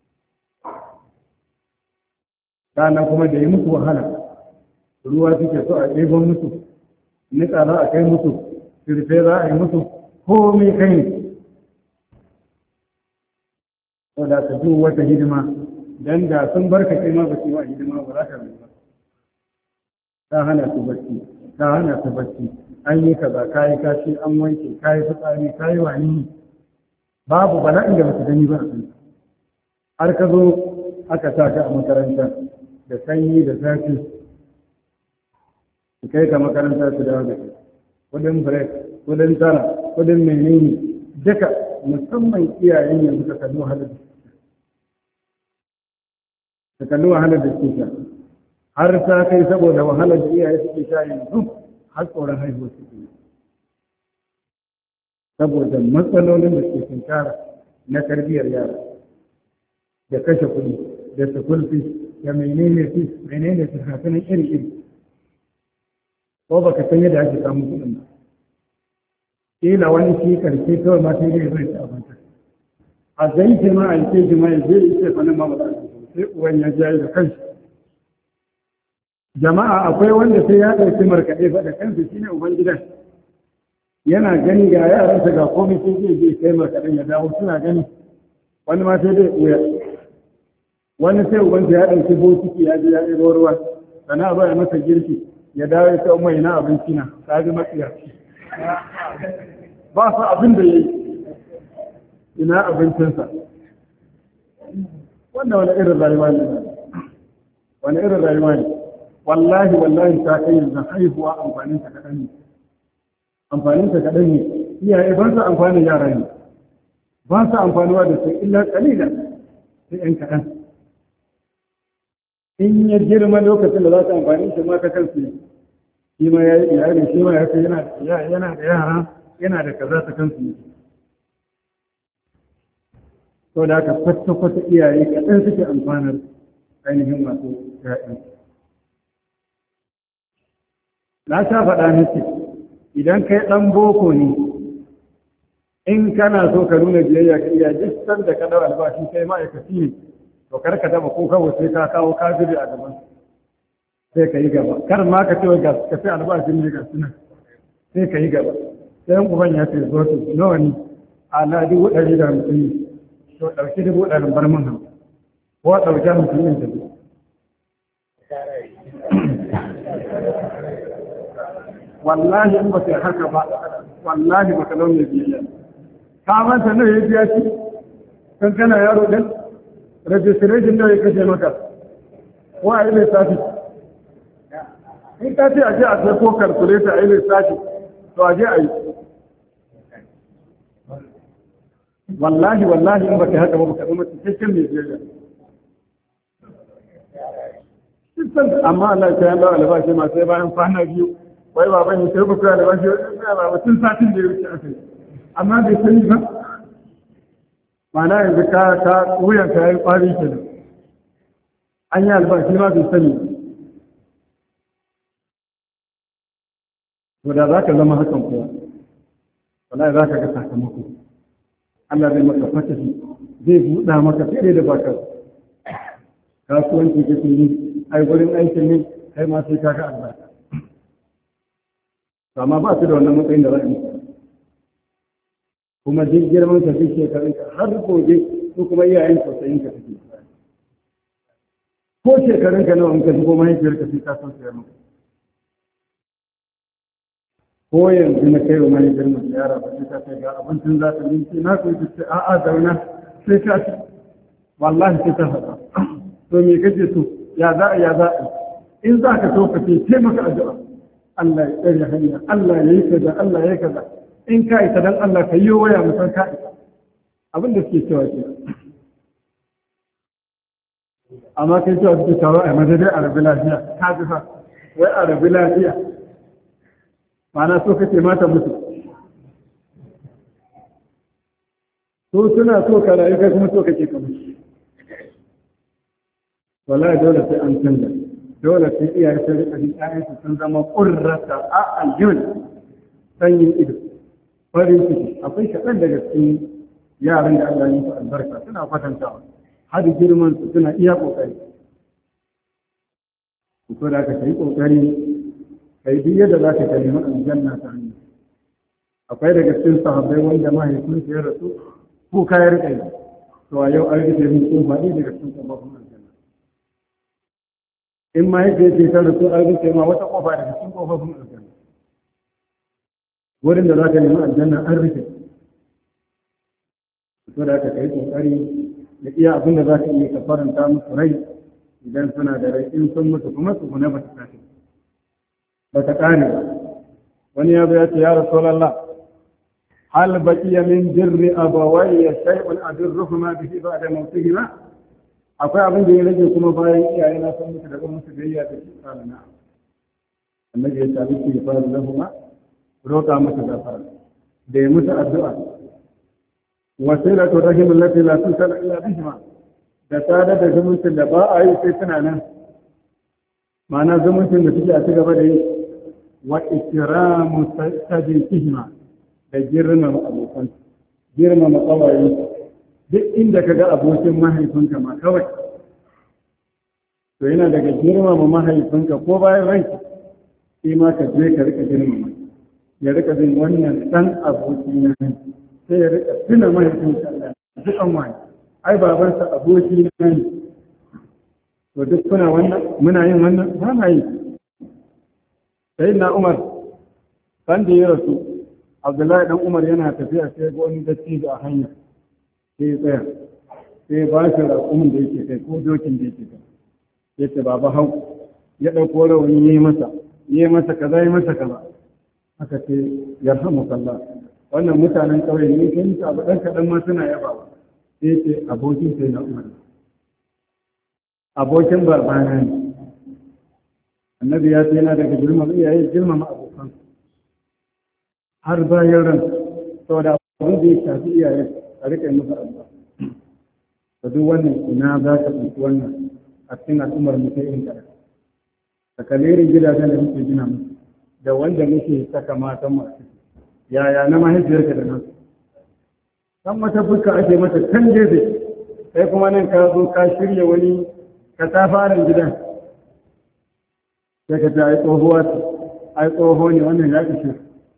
Sannan kuma da yi musu wahala, ruwa suke so a ɗebon musu, nika za a kai musu, sirfe za a yi musu, komai kai ne. Ko da ka duk wata hidima, dan da sun barka kai ma ba su yi wa hidima ba za ka mai ba. Ta hana su bacci, ta hana su bacci, an yi kaza, kayi kashi, an wanke, kayi fitsari, kayi wani, babu bala'in da ba su gani ba a kan. Har ka zo aka sa ka a makaranta da sanyi da zafi, su kai ka makaranta su dawo da kai, kudin break, kudin tara, kudin menene, duka musamman iyayen yanzu ka kalli wahalar da suke sha. Har ta kai saboda wahalar da iyaye suke sha yanzu har tsoron haihuwa suke yi. Saboda matsalolin da suke tunkara na tarbiyyar yara, da kashe kuɗi, da sukulfi, da menene su hasunan iri-iri. Ko ba ka san yadda ake samun kuɗin ba. Kila wani shi karshe kawai ma sai dai zai ci abinci. A zai ce ma a yi ce jima'i zai yi ce fanin ma ba za a sai uwan ya ji da kanshi. Jama'a akwai wanda sai ya ɗauki markaɗe ba da kansa shi ne uban gidan. Yana gani ga yaransa ga komai sai zai je kai markaɗen ya dawo suna gani. Wani ma sai dai ɓuya. Wani sai ubansa ya ɗauki bokiti ya je ya ɗebo ruwa. Sana ba ya masa girki ya dawo ya kawo mai na abinci na ta ji matsiyaci. Ba su abin da ya yi. Ina abincinsa. Wannan wani irin rayuwa ne. Wani irin rayuwa ne. Wallahi ta kai yanzu haihuwa amfaninta kaɗan ne. Amfaninta kaɗan ne. Iyaye ba su amfanin yara ne. Ba su amfanuwa da su illa kalila sai ‘yan kaɗan. In ya girma lokacin da za su amfani shi ma ta kansu shi ma ya yi iyali shi ma ya kai yana da yara yana da kaza ta kansu ne. Sau da aka kwata-kwata iyaye kaɗan suke amfanar ainihin masu ‘ya'yansu. Na sha faɗa nake idan kai ɗan boko ne in kana so ka nuna biyayya ka iya duk da ka ɗau albashi kai ma'aikaci ne to kar ka taɓa ko kawai sai ka kawo kafiri a gaban sai ka yi gaba kar ma ka ce ga ka fi albashin ne ga suna sai ka yi gaba sai uban ya ce zo to nawa ne ala 150 to ɗauki 100 bar min hamsin ko ɗauki 50 da biyu. Wallahi in ba sai haka ba wallahi ba ka launa biyayya ka manta ne ya biya shi kan kana yaro dan registration da ya kashe maka ko a yi lissafi in ka ce a je a sai ko calculator a yi lissafi to a je a yi wallahi in ba kai haka ba ka zama cikakken mai biyayya amma Allah ya yi albashi ma sai bayan kwana biyu wai baban ya sai ku kula da bashi ba tun satin da ya wuce aka yi amma bai sani ba mana yanzu ka wuyan ka yayi kwari ke nan an yi albashi ma bai sani to da za ka zama hakan kuwa wallahi za ka ga sakamako Allah zai maka fatahi zai buɗa maka fiye da baka kasuwanci kake yi ai gurin aikin ne kai ma sai ka ga albashi amma ba su da wannan matsayin da za a yi kuma duk girman ka duk shekarun ka har gobe su kuma iyayen tausayin ka suke ko shekarun ka nawa in ka shigo mahaifiyar ka sai ka tausaya maka ko yanzu na kai wa mahaifiyar mu ziyara ba sai ka kai ga abincin za ta minti na ku ce a'a zauna sai ka ci wallahi sai ta faɗa to me kace so ya za a in za ka so ka ce maka addu'a Allah ya tsare hanya Allah ya yi kaza Allah ya yi kaza in ka isa dan Allah ka yi waya mu san ka isa abin da suke cewa ke amma kai cewa suke tawo a madadin arabi lafiya ka ji fa wai arabi lafiya ma'ana so kace mata mutu so suna so ka rayu kai kuma so kake ka mutu wallahi dole sai an canza dole sai iyaye sun rika jin ƴaƴansu sun zama qurrata a'yun sanyin ido farin ciki akwai kaɗan daga cikin yaran da Allah ya yi albarka suna kwatantawa har girman su suna iya kokari ko da ka yi kokari kai duk yadda za ka kalli aljanna ta hanya akwai daga cikin sahabbai wanda mahaifinsa ya rasu ko kayar kai to a yau an rufe min kofa ne daga cikin kofofin aljanna in mahaifiyar ta rasu an rufe ma wata kofa daga cikin kofofin aljanna wurin da za ka nemi aljanna an rufe to da ka kai kokari da iya abin da za ka iya ka faranta musu rai idan suna da rai in sun mutu kuma su kuna ba ta tashi ba ta kare ba wani ya ya ce ya rasulallah hal baqiya min birri abawayya shay'un adirruhuma bihi ba'da mawtihima akwai abin da ya rage kuma bayan iyaye na sun mutu daga musu biyayya da shi kana na annabi ya tabi ki fa lahuma roƙa musu gafara da ya musu addu'a wasilatu rahim allati la tusal illa bihima da sada da zumuncin da ba a yi sai tana nan ma'ana zumuncin da suke a ci gaba da yi wa ikramu sadiqihima da girmama abokan girmama kawaye duk inda kaga abokin mahaifinka ma kawai to yana daga girmama mahaifinka ko bayan ranki sai ma ka je ka rika girmama ya rika jin wannan dan aboki na sai ya rika tuna mahaifinka Allah duk an wani ai babansa aboki na ne to duk kuna wannan muna yin wannan ba ma yi sai na Umar san da ya rasu Abdullahi dan Umar yana tafiya sai ga wani dattijo a hanya sai ya tsaya sai ba shi raƙumin da yake kai ko dokin da yake kai ya ce baba hau ya ɗauko rawani ya yi masa kaza aka ce yarhamu kallah wannan mutanen ƙauye ne sai mutu abu ɗan kaɗan ma suna yabawa sai ce abokin sai na Umar abokin barbana ne annabi ya ce yana daga girmama iyaye girmama abokan har bayan ran saboda abin da ya shafi iyaye a rika musu addu'a da duk wannan ina za ka tsinci wannan a cikin al'ummar mu ta irin kada da kalerin gidajen da muke gina musu da wanda muke saka matan mu a ciki yaya na mahaifiyarka da nasu dan wata fuska ake mata kan gefe sai kuma nan ka zo ka shirya wani katafaren gidan sai ka ta ai tsohuwa ce ai tsoho ne wannan ya kishe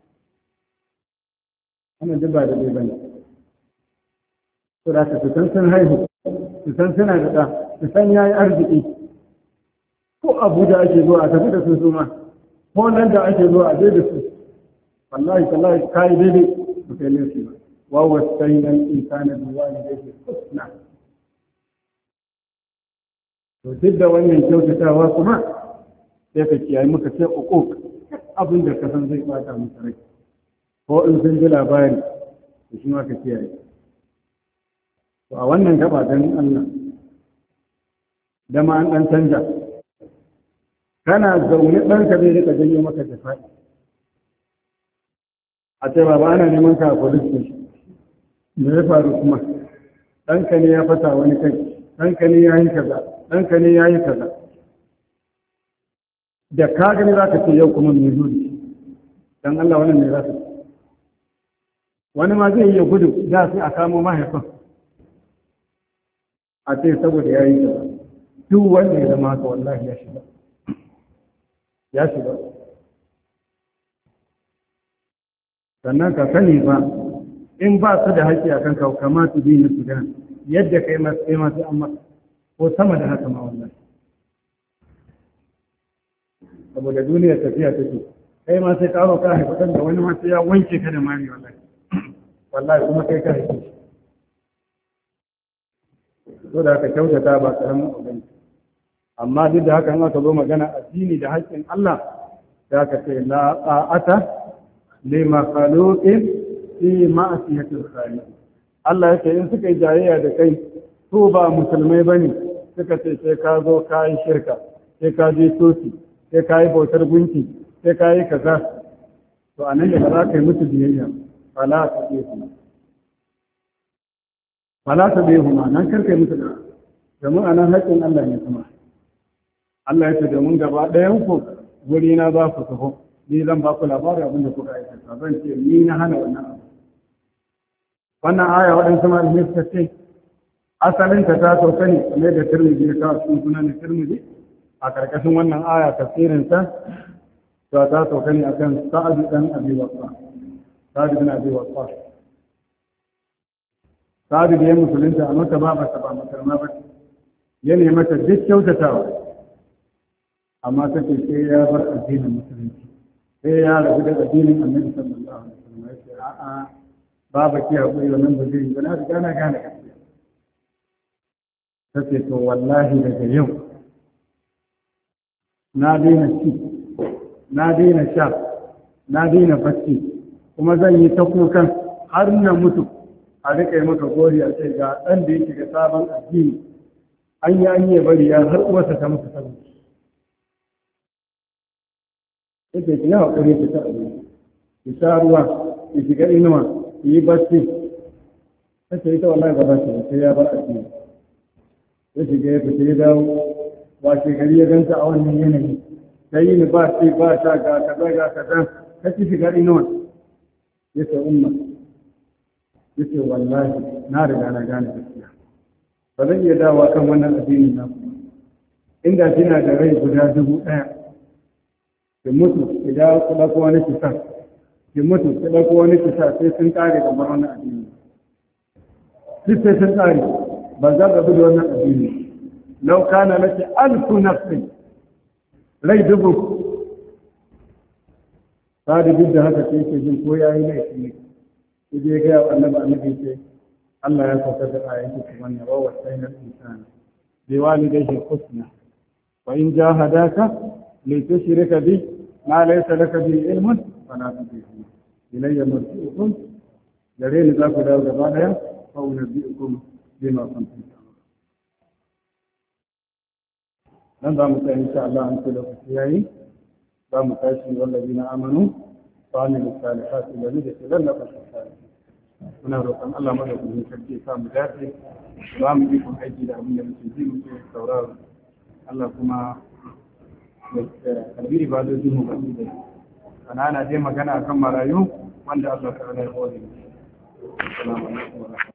wannan duk ba da bai bane to da ka san sun haihu su san suna da ɗa su san ya yi arziki ko abuja ake zuwa a tafi da su ma ko nan da ake zuwa a da su wallahi tallahi ka yi daidai ba kai laifi ba wa wasaina al-insana bi walidayhi husna to duk da wannan kyautatawa kuma sai ka kiyaye muka ce uquq abin da ka san zai bata musu rai ko in sun ji labari to shi ma ka kiyaye to a wannan gaba dan Allah da ma an dan canja kana zaune ɗanka zai rika janyo maka jafa'i a ce ba ana neman ka a police station me ya faru kuma ɗanka ne ya fasa wani kai ɗanka ne ya yi kaza ɗanka ne ya yi kaza da ka gani za ka ce yau kuma mai zuri don Allah wannan ne za ka ce wani ma zai iya gudu za su a kamo mahaifin a ce saboda ya yi kaza duk wanda ya zama haka wallahi ya shiga sannan ka sani ba in ba su da haƙƙi a kan kawo kamata biyu su gana yadda kai masu amma ko sama da haka ma wannan saboda duniyar tafiya take kai ma sai karo ka haifatar da wani masu ya wanke ka da mari wallahi kuma kai ka haife so da aka kyautata ba karamin abin amma duk da haka in aka zo magana addini da haƙƙin Allah za ka ce la ta'ata li makhluqin fi ma'siyatil khaliq Allah yake in suka yi jayayya da kai su ba musulmai bane suka ce sai ka zo ka yi shirka sai ka je tosi sai ka yi bautar gunki sai ka yi kaza to anan da za ka yi musu biyayya fala ta ce su fala ta bai huma nan karkai musu da domin anan haƙƙin Allah ne kuma Allah ya ce domin gaba ɗayan ku guri na za ku taho ni zan ba ku labarin abin da kuka aikata zan ce ni na hana wannan abu wannan aya waɗansu malamai suka ce asalinta ta sauka ne kamar da Tirmidhi ya kawo cikin sunan Tirmidhi a ƙarƙashin wannan aya tafsirinsa to ta sauka ne akan Sa'ad bin Abi Waqqas Sa'ad da ya musulunta a mata ba ba musulma ba ya nemi mata duk kyautatawa amma ta ce sai ya bar addinin musulunci sai ya rabu da addinin Annabi sallallahu alaihi wasallam ya ce a'a babu ki hakuri wannan ba zai yi ba na riga na gane gaskiya ta ce to wallahi daga yau na daina ci na daina sha na daina bacci kuma zan yi ta kukan har na mutu a rika yi maka gori a ce ga ɗan da ya shiga sabon addini an yi bari ya har uwarsa ta mutu sabon yake ki yawa ƙare ki ta abinci ki sha ruwa ki shiga inuwa ki yi bacci ta ce ita wallahi ba za ta sai ya bar addini ya shiga ya fita ya dawo washe gari ya ganta a wannan yanayi ta yi ni ba ce ba sha ga kaza ta ci shiga inuwa ya ce umma ya ce wallahi na riga na gane gaskiya ba zan iya dawowa kan wannan addini na inda kina da rai guda 1000 ki mutu ki dawo ku ɗauko wani kisa ki mutu ki ɗauko wani kisa sai sun ƙare kamar wannan addini duk sai sun ƙare ba za ka bi da wannan addini lau kana laki alfu nafsin rai 1000 sadi duk da haka sai ke jin ko yayi laifi ne sai dai ga annabi ce Allah ya saukar da ayatu wannan wa wasaina insana bi walidayhi husna wa in jahadaka li tushrika bi ma laysa laka bi ilmun fala tuṭi'huma ilayya marji'ukum gare ni za ku dawo gaba daya fa unabbi'ukum bima kuntum ta'malun nan za mu tsaya insha Allah an ce lokaci yayi za mu tashi wallazina amanu wa amilu salihati da lan nafsu salihin muna roƙon Allah madaukakin sarki ya sa mu dace ba mu yi kun aiki da abin da muke ji muke sauraro Allah kuma kabiri ba da jimu ba da kanana dai magana akan marayu wanda Allah ta'ala ya hore. Assalamu alaikum.